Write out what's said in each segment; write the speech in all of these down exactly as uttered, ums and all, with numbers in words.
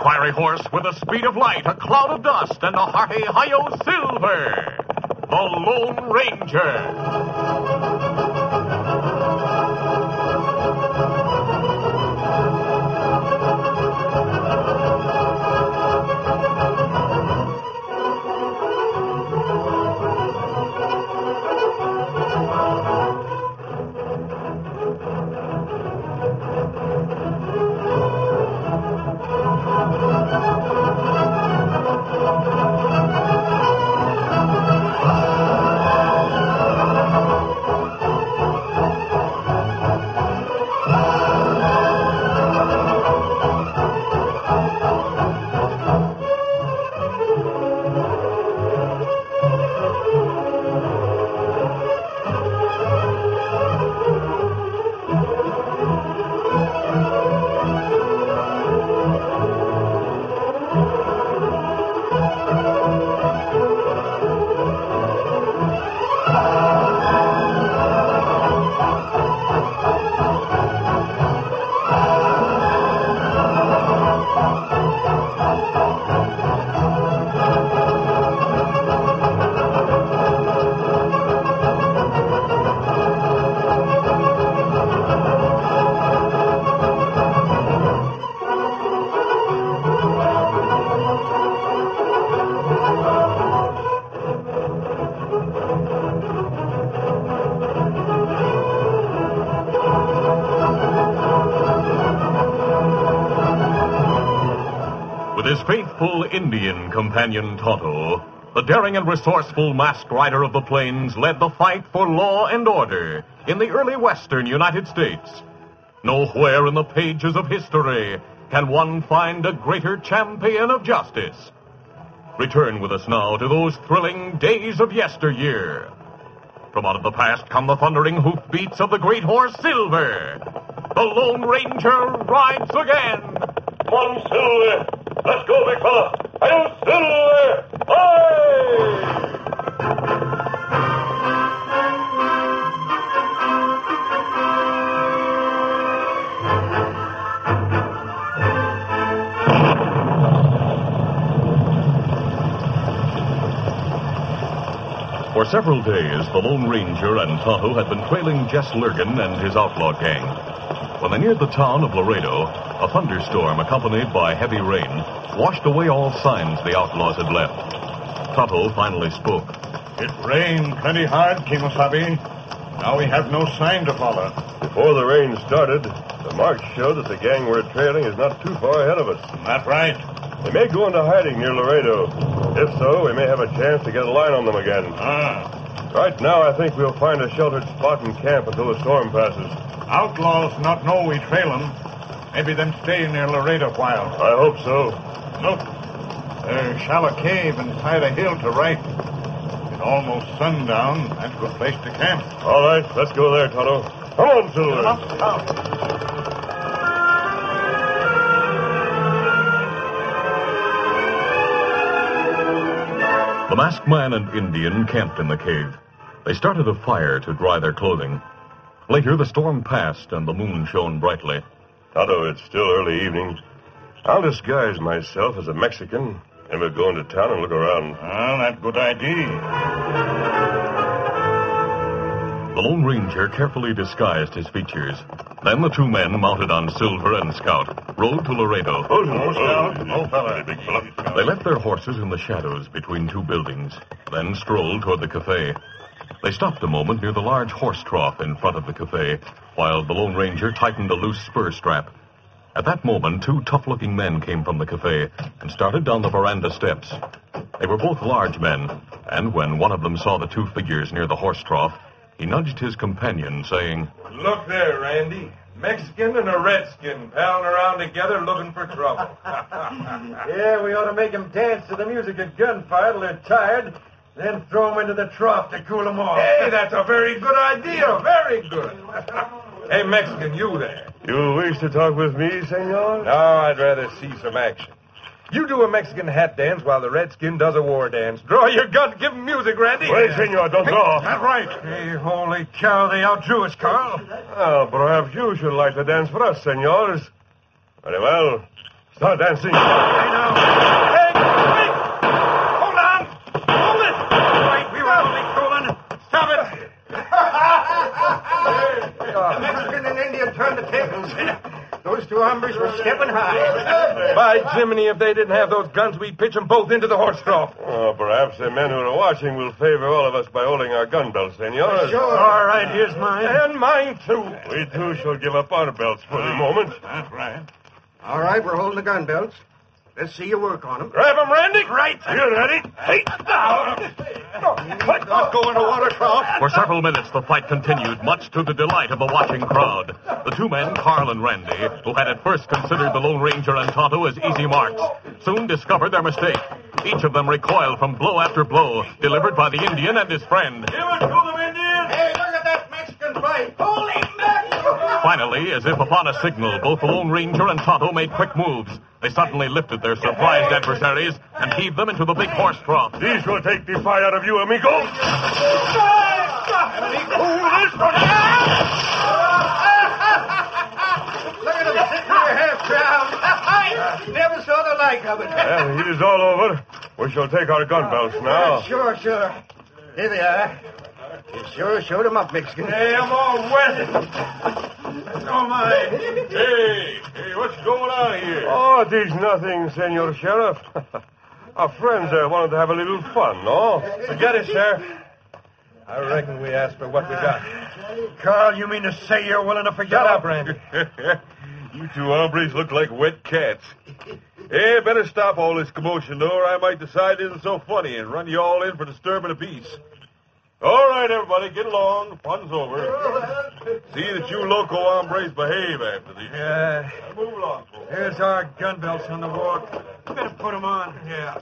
fiery horse with the speed of light, a cloud of dust, and a hearty hi-yo silver. The Lone Ranger. With his faithful Indian companion Tonto, the daring and resourceful masked rider of the plains led the fight for law and order in the early western United States. Nowhere in the pages of history can one find a greater champion of justice. Return with us now to those thrilling days of yesteryear. From out of the past come the thundering hoofbeats of the great horse Silver. The Lone Ranger rides again. Come on, Silver. Let's go, big fella. Hail, Silver! Aye! For several days, the Lone Ranger and Tonto had been trailing Jess Lurgan and his outlaw gang. When they neared the town of Laredo, a thunderstorm accompanied by heavy rain washed away all signs the outlaws had left. Tonto finally spoke. It rained plenty hard, Kimosabe. Now we have no sign to follow. Before the rain started, the marks showed that the gang we're trailing is not too far ahead of us. Not right. They may go into hiding near Laredo. If so, we may have a chance to get a line on them again. Ah. Right now, I think we'll find a sheltered spot and camp until the storm passes. Outlaws not know we trail them. Maybe them stay near Laredo a while. I hope so. Look, there's shallow cave inside a hill to right. It's almost sundown. That's a good place to camp. All right, let's go there, Tonto. Come on, Silver. Come on, come. The masked man and Indian camped in the cave. They started a fire to dry their clothing. Later, the storm passed and the moon shone brightly. Tonto, it's still early evening. I'll disguise myself as a Mexican, and we'll go into town and look around. Well, that's a good idea. The Lone Ranger carefully disguised his features. Then the two men, mounted on Silver and Scout, rode to Laredo. Oh, Oh, Scout. Oh, fella. Big fella. They left their horses in the shadows between two buildings, then strolled toward the cafe. They stopped a moment near the large horse trough in front of the cafe, while the Lone Ranger tightened a loose spur strap. At that moment, two tough-looking men came from the cafe and started down the veranda steps. They were both large men, and when one of them saw the two figures near the horse trough, he nudged his companion, saying, Look there, Randy. Mexican and a redskin palling around together looking for trouble. Yeah, we ought to make them dance to the music of gunfire till they're tired, then throw them into the trough to cool them off. Hey, that's a very good idea. Very good. Hey, Mexican, you there. You wish to talk with me, senor? No, I'd rather see some action. You do a Mexican hat dance while the redskin does a war dance. Draw your gun, give him music, Randy. Wait, senor, don't draw. That's right. Hey, holy cow, they outdrew us, Carl. Oh, perhaps you should like to dance for us, senors. Very well. Start dancing. I know. Hey, wait! Hold on! Hold it! Wait, we were only fooling. Stop it! The Mexican and Indian turned the tables. Those two hombres were stepping high. By Jiminy, if they didn't have those guns, we'd pitch them both into the horse trough. Oh, perhaps the men who are watching will favor all of us by holding our gun belts, senor. Sure. All right, here's mine. And mine, too. We, too, shall give up our belts for the moment. That's right. All right, we're holding the gun belts. Let's see you work on them. Grab them, Randy. Right. You ready? Hey, now. Not going to Watercroft. For several minutes, the fight continued, much to the delight of the watching crowd. The two men, Carl and Randy, who had at first considered the Lone Ranger and Tonto as easy marks, soon discovered their mistake. Each of them recoiled from blow after blow, delivered by the Indian and his friend. Give it to them, Indian. Hey, look at that Mexican fight. Holy mackerel! Finally, as if upon a signal, both the Lone Ranger and Tonto made quick moves. They suddenly lifted their surprised adversaries and heaved them into the big horse trough. These will take the fight out of you, amigo. Look at them sitting there half drowned. Never saw the like of it. Well, it is all over. We shall take our gun belts now. Sure, sure. Here they are. You sure showed them up, Mexican. Hey, I'm all wet. Oh, my. Hey, hey, what's going on here? Oh, it is nothing, Senor Sheriff. Our friends there wanted to have a little fun, no? Forget it, Sheriff. I reckon we asked for what we got. Carl, you mean to say you're willing to forget? Shut up, Randy. You two hombres look like wet cats. Hey, better stop all this commotion, though, or I might decide it isn't so funny and run you all in for disturbing the peace. All right, everybody, get along. The fun's over. See that you loco hombres behave after this. Yeah. Now move along, folks. Here's our gun belts on the walk. You better put them on. Yeah.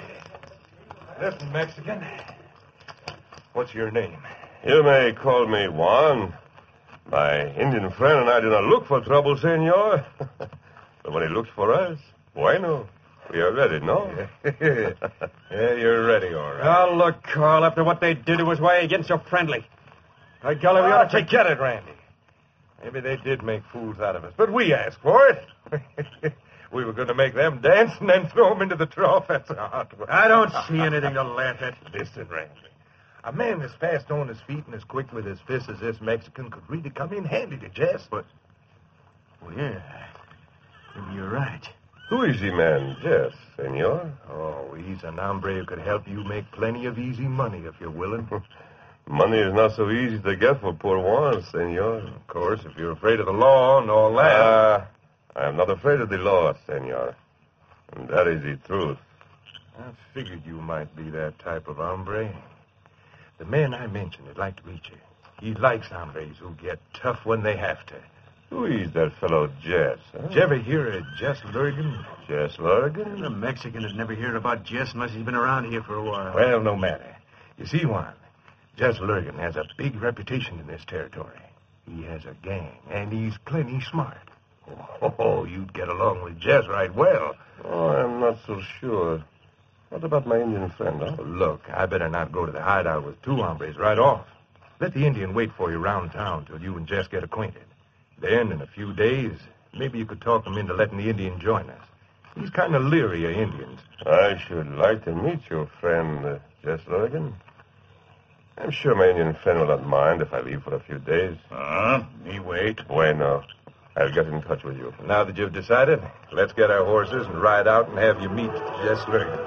Listen, Mexican. What's your name? You may call me Juan. My Indian friend and I do not look for trouble, senor. But when he looks for us, bueno, we are ready, no? Yeah, you're ready, all right. Oh, look, Carl, after what they did to us, why are you getting so friendly? By golly, we ought to take... Forget it, Randy. Maybe they did make fools out of us, but we asked for it. We were going to make them dance and then throw them into the trough. That's a hot one. I don't see anything to laugh at. Listen, Randy. A man as fast on his feet and as quick with his fists as this Mexican could really come in handy to Jess. But, Well, yeah. Maybe you're right. Who is the man, Jess, senor? oh, he's an hombre who could help you make plenty of easy money if you're willing. Money is not so easy to get for poor Juan, senor. Of course, if you're afraid of the law and all that. Ah, I am not afraid of the law, senor. And that is the truth. I figured you might be that type of hombre. The man I mentioned would like to meet you. He likes hombres who get tough when they have to. Who is that fellow Jess? Huh? Did you ever hear of Jess Lurgan? Jess Lurgan? The Mexican would never hear about Jess unless he's been around here for a while. Well, no matter. You see, Juan, Jess Lurgan has a big reputation in this territory. He has a gang, and he's plenty smart. Oh, you'd get along with Jess right well. Oh, I'm not so sure. What about my Indian friend, huh? Look, I better not go to the hideout with two hombres right off. Let the Indian wait for you around town till you and Jess get acquainted. Then, in a few days, maybe you could talk him into letting the Indian join us. He's kind of leery of Indians. I should like to meet your friend, uh, Jess Lurgan. I'm sure my Indian friend will not mind if I leave for a few days. Uh, me wait. Bueno. I'll get in touch with you. Now that you've decided, let's get our horses and ride out and have you meet Jess Lurgan.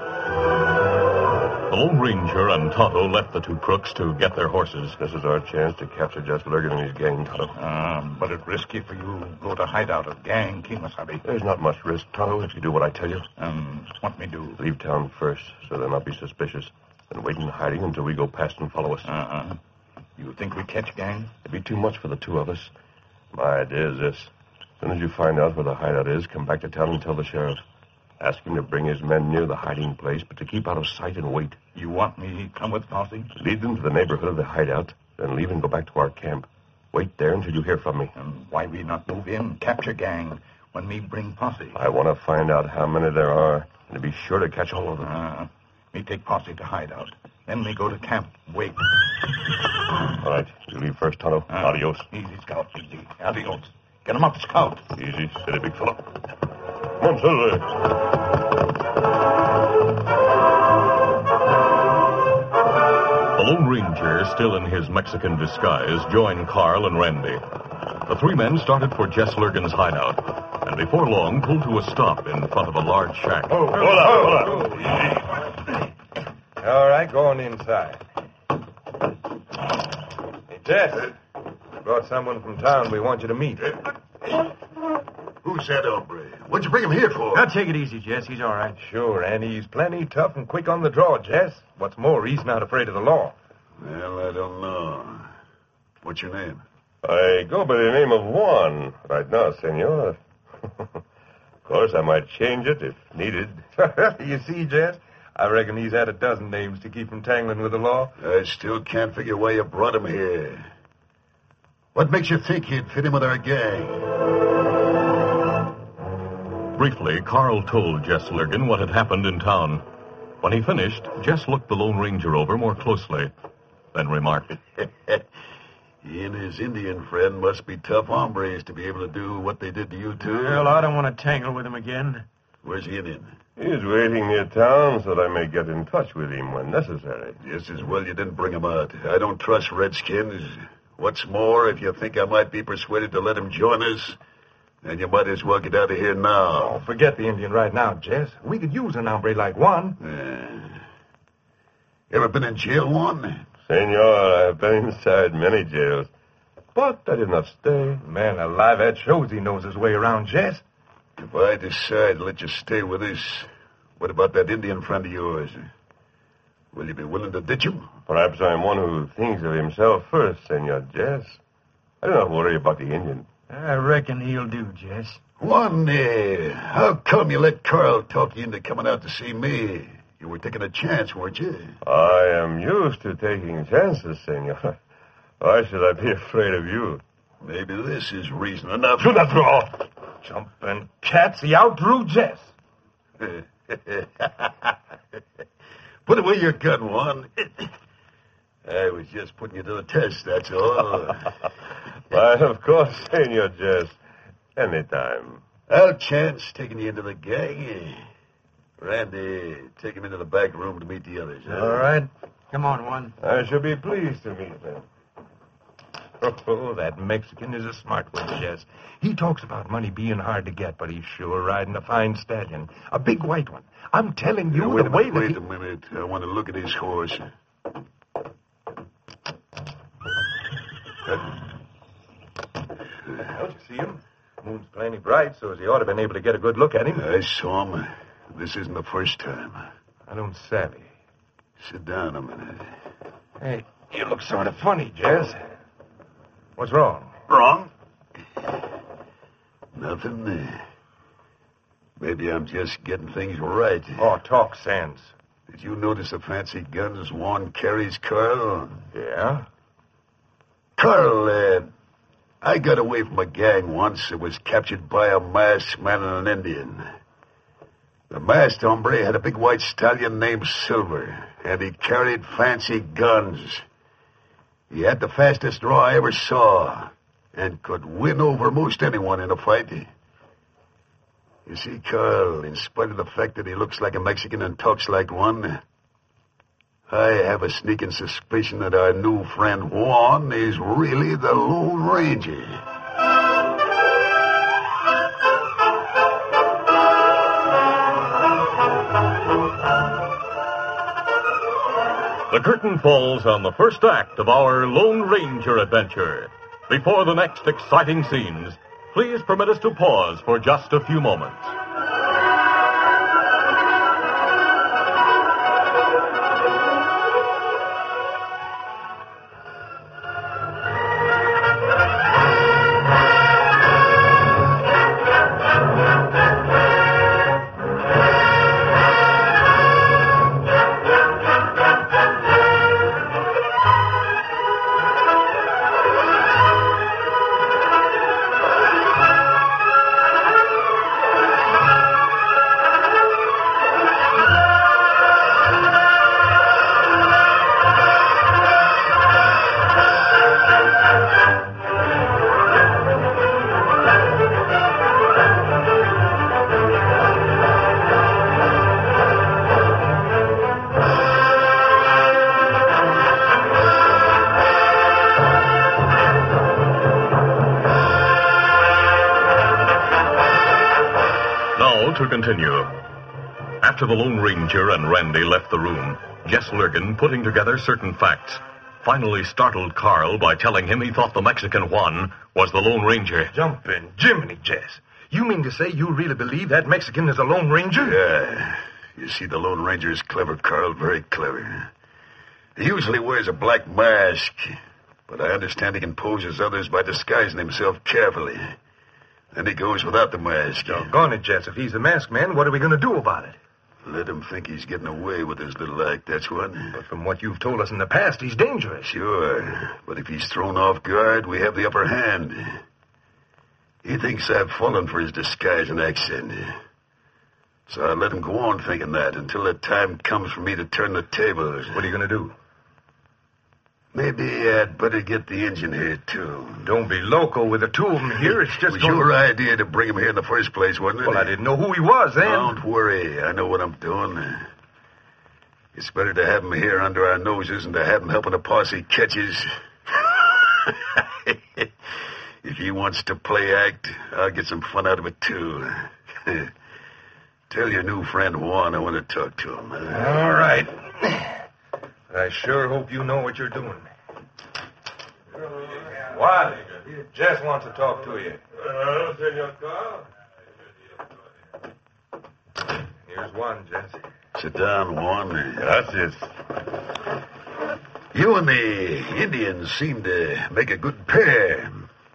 The Lone Ranger and Tonto left the two crooks to get their horses. This is our chance to capture Jess Lurgan and his gang, Tonto. Uh, but it's risky for you to go to hideout of gang, Kimasabi. There's not much risk, Tonto, if you do what I tell you. Um, what me do? Leave town first, so they'll not be suspicious. Then wait in hiding until we go past and follow us. Uh-uh. You think we catch gang? It'd be too much for the two of us. My idea is this. As soon as you find out where the hideout is, come back to town and tell the sheriff. Ask him to bring his men near the hiding place, but to keep out of sight and wait. You want me come with posse? Lead them to the neighborhood of the hideout, then leave and go back to our camp. Wait there until you hear from me. And why we not move in, capture gang, when me bring posse? I want to find out how many there are, and to be sure to catch all of them. Uh, me take posse to hideout. Then me go to camp, wait. All right, you leave first, Tonto. Uh, Adios. Easy, Scout, easy. Adios. Get him up, Scout. Easy, steady, big fellow. Come on, Silver. The Lone Ranger, still in his Mexican disguise, joined Carl and Randy. The three men started for Jess Lurgan's hideout, and before long pulled to a stop in front of a large shack. Oh, hold on, hold on. All right, go on inside. Hey, Jess, we brought someone from town we want you to meet. Who's that hombre? What'd you bring him here for? Now, take it easy, Jess. He's all right. Sure, and he's plenty tough and quick on the draw, Jess. What's more, he's not afraid of the law. Well, I don't know. What's your name? I go by the name of Juan right now, senor. Of course, I might change it if needed. You see, Jess, I reckon he's had a dozen names to keep from tangling with the law. I still can't figure why you brought him here. What makes you think he'd fit in with our gang? Briefly, Carl told Jess Lurgan what had happened in town. When he finished, Jess looked the Lone Ranger over more closely, then remarked, He and his Indian friend must be tough hombres to be able to do what they did to you two. Well, I don't want to tangle with him again. Where's the Indian? He's waiting near town so that I may get in touch with him when necessary. Just as well you didn't bring him out. I don't trust redskins. What's more, if you think I might be persuaded to let him join us, then you might as well get out of here now. Oh, forget the Indian right now, Jess. We could use an hombre like Juan. Uh, ever been in jail, Juan? Senor, I have been inside many jails, but I did not stay. Man alive, that shows he knows his way around, Jess. If I decide to let you stay with us, what about that Indian friend of yours? Will you be willing to ditch him? Perhaps I am one who thinks of himself first, Senor Jess. I do not worry about the Indian. I reckon he'll do, Jess. Juan, uh, how come you let Carl talk you into coming out to see me? You were taking a chance, weren't you? I am used to taking chances, senor. Why should I be afraid of you? Maybe this is reason enough. Do not draw. Jumping cats, he outdrew Jess. Put away your gun, Juan. I was just putting you to the test, that's all. Why, of course, Senor Jess. Anytime. I'll chance taking you into the gang. Randy, take him into the back room to meet the others. Huh? All right. Come on, Juan. I shall be pleased to meet them. Oh, that Mexican is a smart one, Jess. He talks about money being hard to get, but he's sure riding a fine stallion. A big white one. I'm telling you, Now, wait the a way minute, that wait he... a minute. I want to look at his horse. Don't you see him? Moon's plenty bright, so as he ought to have been able to get a good look at him. I saw him. This isn't the first time. I don't savvy. Sit down a minute. Hey, you look sort of funny, Jess. What's wrong? Wrong? Nothing. Uh, maybe I'm just getting things right. Oh, talk sense. Did you notice the fancy guns Juan carries, Carl? Yeah? Carl, uh, I got away from a gang once that was captured by a masked man and an Indian. The masked hombre had a big white stallion named Silver, and he carried fancy guns. He had the fastest draw I ever saw, and could win over most anyone in a fight. You see, Carl, in spite of the fact that he looks like a Mexican and talks like one, I have a sneaking suspicion that our new friend Juan is really the Lone Ranger. The curtain falls on the first act of our Lone Ranger adventure. Before the next exciting scenes, please permit us to pause for just a few moments. Now to continue. After the Lone Ranger and Randy left the room, Jess Lurgan, putting together certain facts, finally startled Carl by telling him he thought the Mexican Juan was the Lone Ranger. Jumping Jiminy, Jess. You mean to say you really believe that Mexican is a Lone Ranger? Yeah. You see, the Lone Ranger is clever, Carl, very clever. He usually wears a black mask, but I understand he can pose as others by disguising himself carefully. Then he goes without the mask. Doggone it, Jess. If he's the masked man, what are we going to do about it? Let him think he's getting away with his little act, that's what. But from what you've told us in the past, he's dangerous. Sure, but if he's thrown off guard, we have the upper hand. He thinks I've fallen for his disguise and accent. So I'll let him go on thinking that until the time comes for me to turn the tables. What are you going to do? Maybe I'd better get the engine here, too. Don't be loco with the two of them here. It's just... It was going... your idea to bring him here in the first place, wasn't it? Well, I didn't know who he was then. Don't worry. I know what I'm doing. It's better to have him here under our noses than to have him helping a posse catches. If he wants to play act, I'll get some fun out of it, too. Tell your new friend Juan I want to talk to him. All right. I sure hope you know what you're doing. Juan, Jess wants to talk to you. Hello, Senor Carl. Here's one, Jess. Sit down, Juan. Gracias. You and the Indians seem to make a good pair.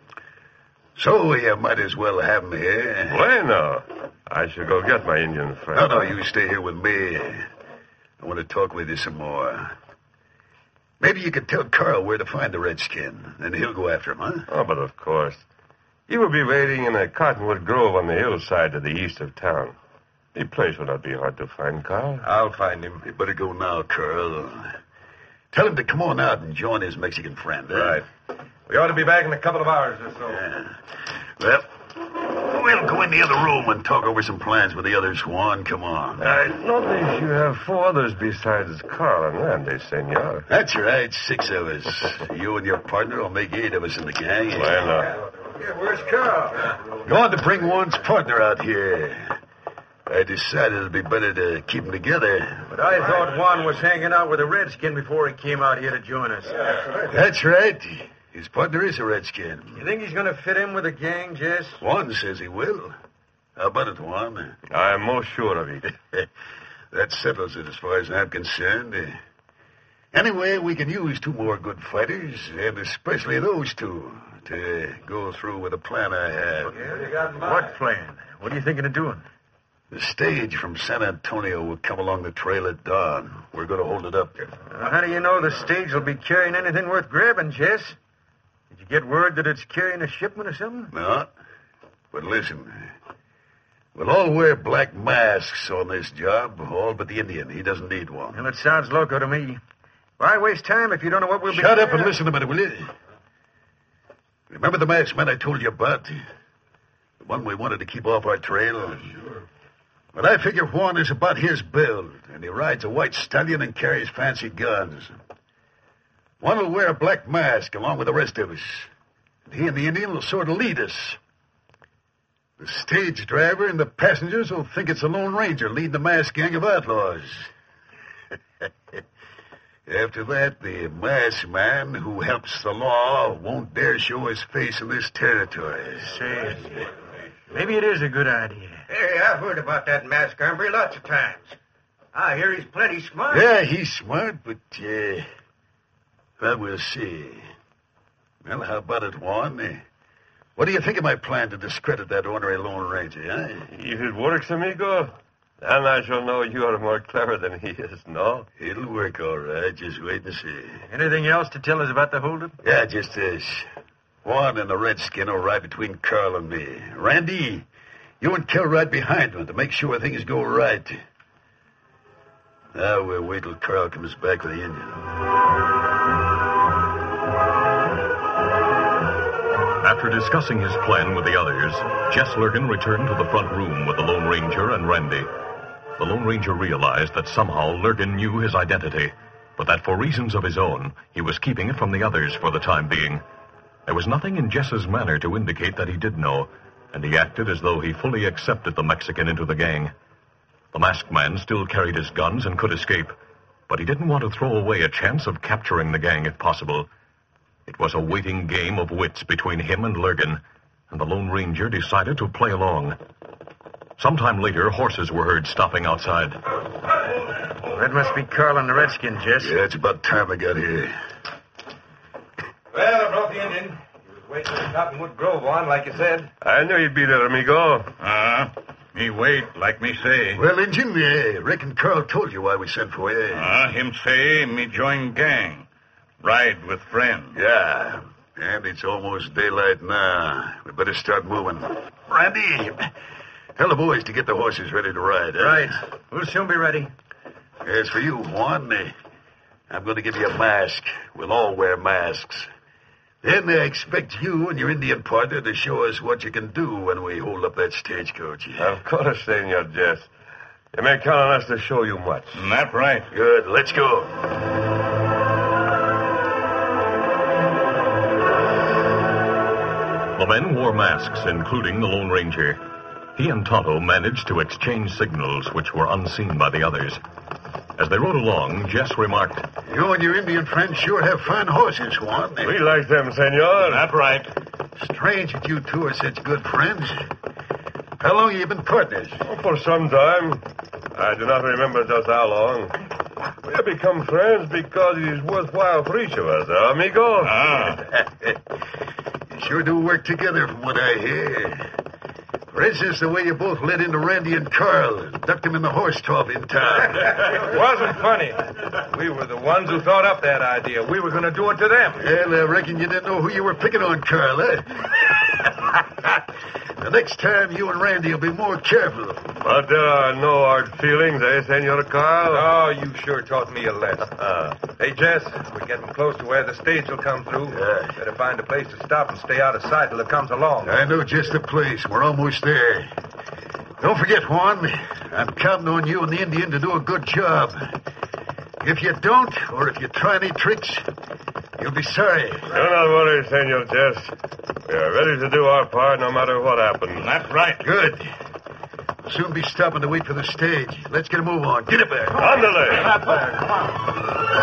So you might as well have him here. Bueno. I should go get my Indian friend. No, no, you stay here with me. I want to talk with you some more. Maybe you could tell Carl where to find the redskin, and he'll go after him, huh? Oh, but of course. He will be waiting in a cottonwood grove on the hillside to the east of town. The place will not be hard to find, Carl. I'll find him. You better go now, Carl. Tell him to come on out and join his Mexican friend. Eh? Right. We ought to be back in a couple of hours or so. Yeah. Well, we'll go in the other room and talk over some plans with the others, Juan. Come on. I notice you have four others besides Carl and Randy, senor. That's right, six of us. You and your partner will make eight of us in the gang. Bueno. Yeah, where's Carl? You want to bring Juan's partner out here. I decided it'd be better to keep them together. But I thought Juan was hanging out with a redskin before he came out here to join us. That's right. His partner is a redskin. You think he's going to fit in with the gang, Jess? Juan says he will. How about it, Juan? I am most sure of it. That settles it as far as I'm concerned. Anyway, we can use two more good fighters, and especially those two, to go through with the plan I have. Yeah, you got mine. What plan? What are you thinking of doing? The stage from San Antonio will come along the trail at dawn. We're going to hold it up. Uh, how do you know the stage will be carrying anything worth grabbing, Jess? Did you get word that it's carrying a shipment or something? No. But listen, we'll all wear black masks on this job, all but the Indian. He doesn't need one. Well, it sounds loco to me. Why waste time if you don't know what we'll be... Shut up and listen a minute, will you? Remember the masked man I told you about? The one we wanted to keep off our trail? Sure. Well, I figure Juan is about his build, and he rides a white stallion and carries fancy guns. One will wear a black mask along with the rest of us. And he and the Indian will sort of lead us. The stage driver and the passengers will think it's the Lone Ranger leading the masked gang of outlaws. After that, the masked man who helps the law won't dare show his face in this territory. Say, maybe it is a good idea. Hey, I've heard about that masked hombre lots of times. I hear he's plenty smart. Yeah, he's smart, but, uh, well, we'll see. Well, how about it, Juan? Uh, what do you think of my plan to discredit that ornery Lone Ranger, huh? If it works, amigo, then I shall know you are more clever than he is, no? It'll work all right. Just wait and see. Anything else to tell us about the holdup? Yeah, just this. Juan and the redskin will ride between Carl and me. Randy, you and Kel ride behind them to make sure things go right. Now we'll wait till Carl comes back with the Indian. After discussing his plan with the others, Jess Lurgan returned to the front room with the Lone Ranger and Randy. The Lone Ranger realized that somehow Lurgan knew his identity, but that for reasons of his own, he was keeping it from the others for the time being. There was nothing in Jess's manner to indicate that he did know, and he acted as though he fully accepted the Mexican into the gang. The masked man still carried his guns and could escape, but he didn't want to throw away a chance of capturing the gang if possible. It was a waiting game of wits between him and Lurgan, and the Lone Ranger decided to play along. Sometime later, horses were heard stopping outside. That must be Carl and the Redskin, Jess. Yeah, it's about time I got here. Well, I brought the Indian. He was waiting in Cottonwood Grove on, like you said. I knew you'd be there, amigo. Uh, me wait, like me say. Well, Injun, yeah, reckon Carl told you why we sent for you. Uh, him say me join gang. Ride with friend. Yeah, and it's almost daylight now. We better start moving. Randy, tell the boys to get the horses ready to ride. Huh? Right. We'll soon be ready. As for you, Juan, eh, I'm going to give you a mask. We'll all wear masks. Then I expect you and your Indian partner to show us what you can do when we hold up that stagecoach. Of course, Senor Jess. You may count on us to show you much. That right. Good, let's go. The men wore masks, including the Lone Ranger. He and Tonto managed to exchange signals which were unseen by the others. As they rode along, Jess remarked, You and your Indian friends sure have fine horses, Juan. We like them, senor. That right. Strange that you two are such good friends. How long have you been partners? Oh, for some time. I do not remember just how long. We have become friends because it is worthwhile for each of us, huh, amigo? Ah. You sure do work together from what I hear. For instance, the way you both led into Randy and Carl and ducked him in the horse trough in town. It wasn't funny. We were the ones who thought up that idea. We were going to do it to them. Well, I reckon you didn't know who you were picking on, Carl, eh? The next time, you and Randy will be more careful. But there are no hard feelings, eh, Senor Carl? Oh, you sure taught me a lesson. Uh, hey, Jess, we're getting close to where the stage will come through. Yeah. Better find a place to stop and stay out of sight till it comes along. I know just the place. We're almost there. Don't forget, Juan, I'm counting on you and the Indian to do a good job. If you don't, or if you try any tricks, you'll be sorry. Do not worry, Senor Jess. We are ready to do our part no matter what happens. That's right. Good. We'll soon be stopping to wait for the stage. Let's get a move on. Get it back. Andale.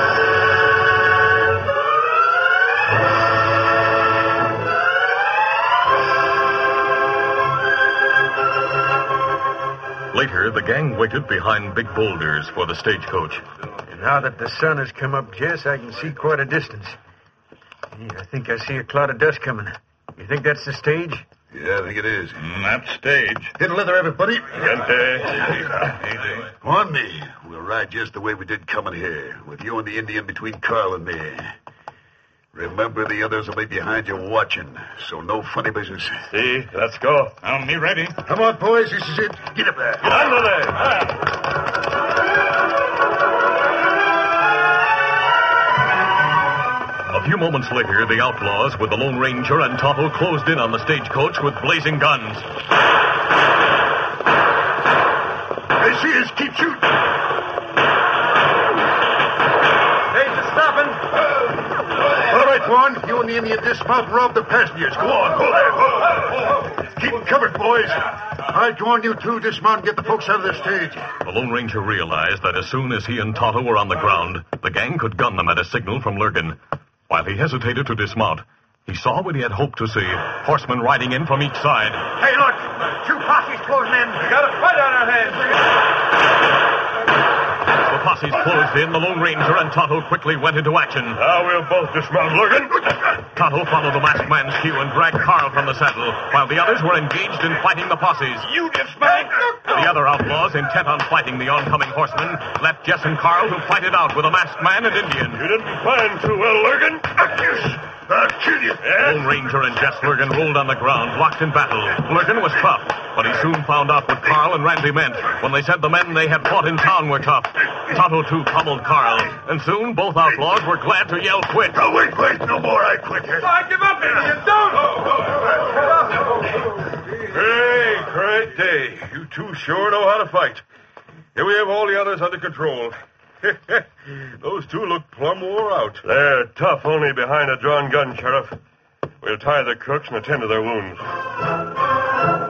Later, the gang waited behind big boulders for the stagecoach. And now that the sun has come up, Jess, I can see quite a distance. Yeah, I think I see a cloud of dust coming. You think that's the stage? Yeah, I think it is. Mm, that stage. Get a leather, everybody. Gente. On me. We'll ride just the way we did coming here, with you and the Indian between Carl and me. Remember, the others will be behind you watching, so no funny business. See, let's go. I'm me ready. Come on, boys. This is it. Get up there. Andale. A few moments later, the outlaws with the Lone Ranger and Tonto closed in on the stagecoach with blazing guns. They see us. Keep shooting. Stage is stopping. All right, Juan. You and the Indian dismount and rob the passengers. Go on. Keep them covered, boys. I join you two. Dismount and get the folks out of the stage. The Lone Ranger realized that as soon as he and Tonto were on the ground, the gang could gun them at a signal from Lurgan. While he hesitated to dismount, he saw what he had hoped to see, horsemen riding in from each side. Hey, look! Two posses closing in. We got a fight on our hands. As the posses closed in, the Lone Ranger and Tonto quickly went into action. Now we'll both dismount, Lurgan. Tonto followed the masked man's cue and dragged Carl from the saddle, while the others were engaged in fighting the posses. You dismount. The other outlaws, intent on fighting the oncoming horsemen, left Jess and Carl to fight it out with a masked man and Indian. You didn't plan too well, Lurgan. I'll kill you. Lone Ranger and Jess Lurgan rolled on the ground, locked in battle. Lurgan was tough, but he soon found out what Carl and Randy meant when they said the men they had fought in town were tough. Tonto, too, pummeled Carl, and soon both outlaws were glad to yell quit. Oh, wait, wait. No more. I quit. I give up, Indian. Don't! Hey, great day. You two sure know how to fight. Here we have all the others under control. Those two look plumb wore out. They're tough only behind a drawn gun, Sheriff. We'll tie the crooks and attend to their wounds.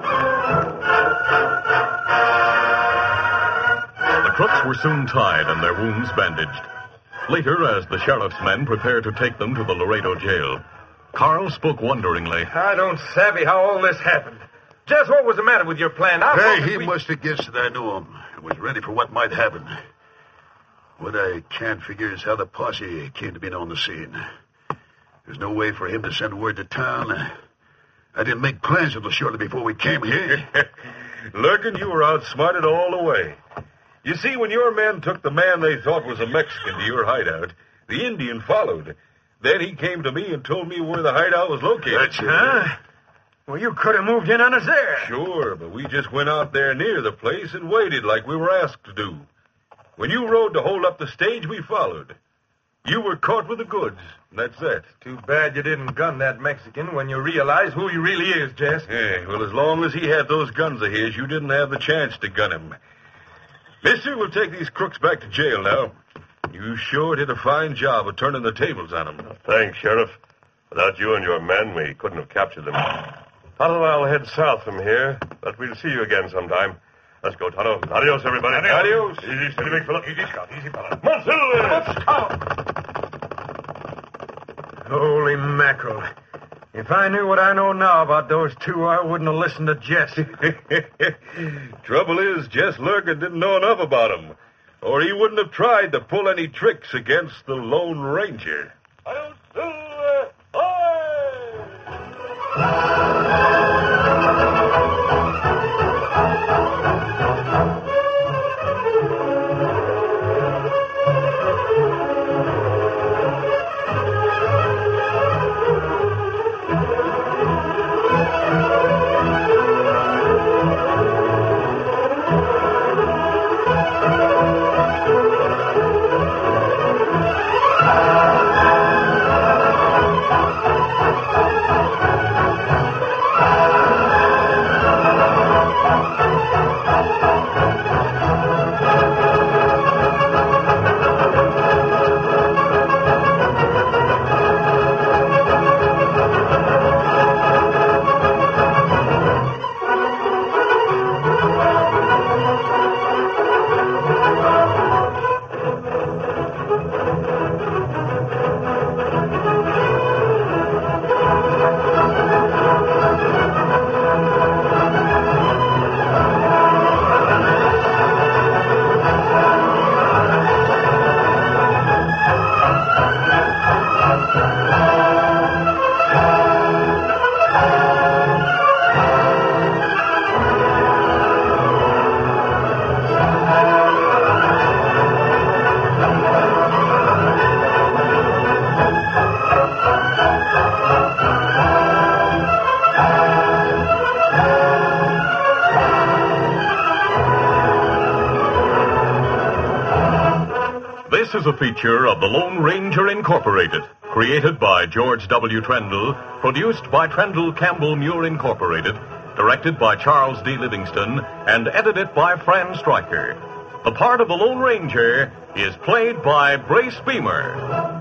The crooks were soon tied and their wounds bandaged. Later, as the sheriff's men prepared to take them to the Laredo jail, Carl spoke wonderingly. I don't savvy how all this happened. Jess, what was the matter with your plan? I Hey, thought he we... must have guessed that I knew him and was ready for what might happen. What I can't figure is how the posse came to be on the scene. There's no way for him to send word to town. I didn't make plans until shortly before we came here. Lurkin, you were outsmarted all the way. You see, when your men took the man they thought was a Mexican to your hideout, the Indian followed. Then he came to me and told me where the hideout was located. That's it. Huh? Well, you could have moved in on us there. Sure, but we just went out there near the place and waited like we were asked to do. When you rode to hold up the stage, we followed. You were caught with the goods, and that's that. Too bad you didn't gun that Mexican when you realized who he really is, Jess. Yeah, well, as long as he had those guns of his, you didn't have the chance to gun him. Mister, we'll take these crooks back to jail now. You sure did a fine job of turning the tables on them. Thanks, Sheriff. Without you and your men, we couldn't have captured them. Tonto and I'll head south from here, but we'll see you again sometime. Let's go, Tonto. Adios, everybody. Adios. Easy, steady, big fella. Easy, Scout. Easy, fella. Come on, Silver. Holy mackerel. If I knew what I know now about those two, I wouldn't have listened to Jess. Trouble is, Jess Lurkin didn't know enough about him, or he wouldn't have tried to pull any tricks against the Lone Ranger. Adios, Silver. This is a feature of the Lone Ranger Incorporated, created by George W. Trendle, produced by Trendle Campbell Muir Incorporated, directed by Charles D. Livingston, and edited by Fran Stryker. The part of the Lone Ranger is played by Brace Beamer.